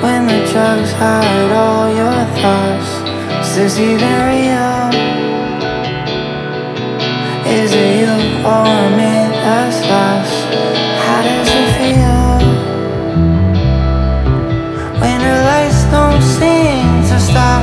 when the drugs hide all your thoughts? Is this even real? Is it you or me that's lost? How does it feel when the lights don't seem to stop?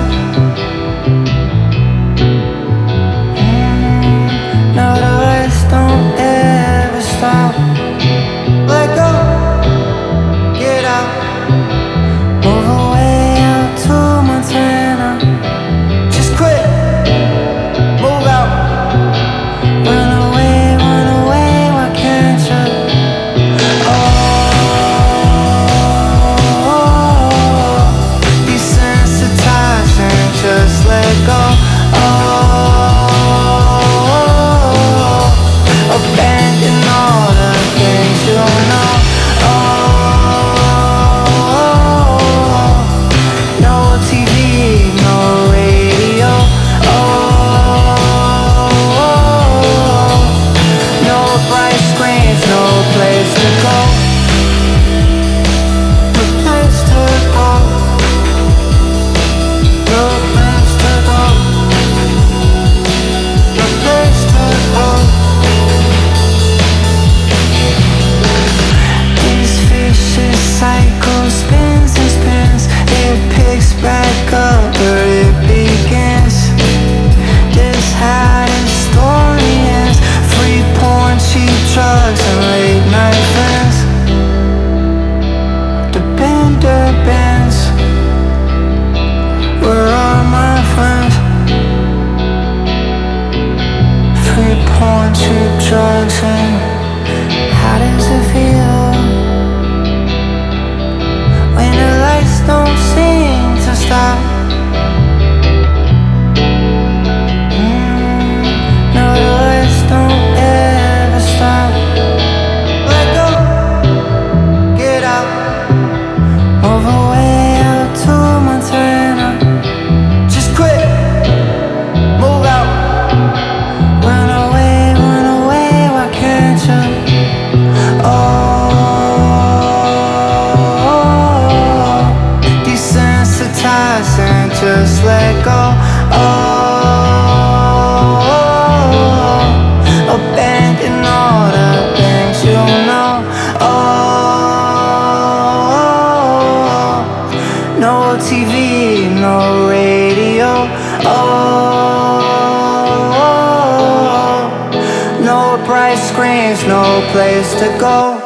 No, the lights don't ever stop. Let go, get out, move away out to Montana. Just quit, move out, run away, why can't you? Oh, desensitize and just let go. Abandon all the things you know. No TV, no radio. No bright screens, no place to go. No place to go. No place to go. No place to go. Cycle spins and spins, it picks back up where it begins. This how this story ends. Free porn, cheap drugs, and late night friends. The bender bends. Where are my friends? Free porn, cheap drugs, and how does it feel when the lights don't seem to stop? No, the lights don't ever stop. Let go, get out, move away out to Montana. Just quit, move out, run away, why can't you? Desensitize and just let go. Abandon all the things you know. No TV, no radio. No bright screens, no place to go.